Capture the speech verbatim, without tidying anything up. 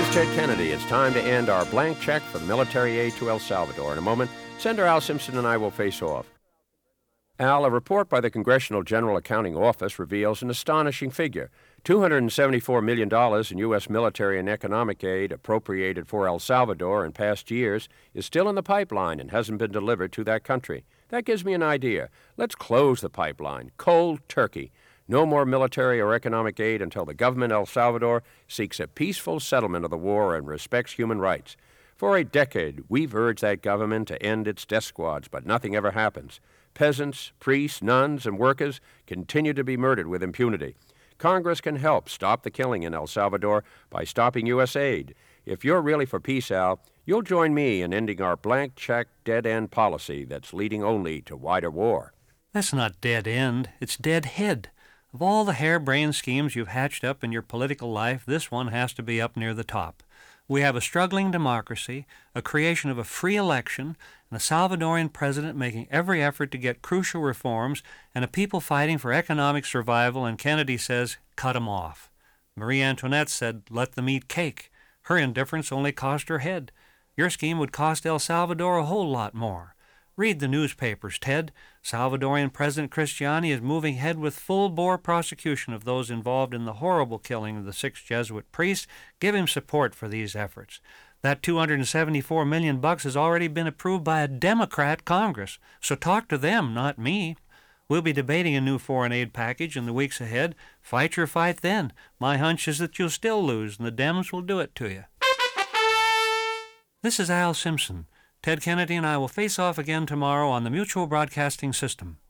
is Ted Kennedy. It's time to end our blank check for the military aid to El Salvador. In a moment, Senator Al Simpson and I will face off. Al, a report by the Congressional General Accounting Office reveals an astonishing figure. two hundred seventy-four million dollars in U S military and economic aid appropriated for El Salvador in past years is still in the pipeline and hasn't been delivered to that country. That gives me an idea. Let's close the pipeline. Cold turkey. No more military or economic aid until the government of El Salvador seeks a peaceful settlement of the war and respects human rights. For a decade, we've urged that government to end its death squads, but nothing ever happens. Peasants, priests, nuns, and workers continue to be murdered with impunity. Congress can help stop the killing in El Salvador by stopping U S aid. If you're really for peace, Al, you'll join me in ending our blank check, dead-end policy that's leading only to wider war. That's not dead end, it's dead head. Of all the harebrained schemes you've hatched up in your political life, this one has to be up near the top. We have a struggling democracy, a creation of a free election, and a Salvadorian president making every effort to get crucial reforms, and a people fighting for economic survival, and Kennedy says, cut 'em off. Marie Antoinette said, let them eat cake. Her indifference only cost her head. Your scheme would cost El Salvador a whole lot more. Read the newspapers, Ted. Salvadorian President Cristiani is moving ahead with full-bore prosecution of those involved in the horrible killing of the six Jesuit priests. Give him support for these efforts. That two hundred seventy-four million bucks has already been approved by a Democrat Congress, so talk to them, not me. We'll be debating a new foreign aid package in the weeks ahead. Fight your fight then. My hunch is that you'll still lose, and the Dems will do it to you. This is Al Simpson. Ted Kennedy and I will face off again tomorrow on the Mutual Broadcasting System.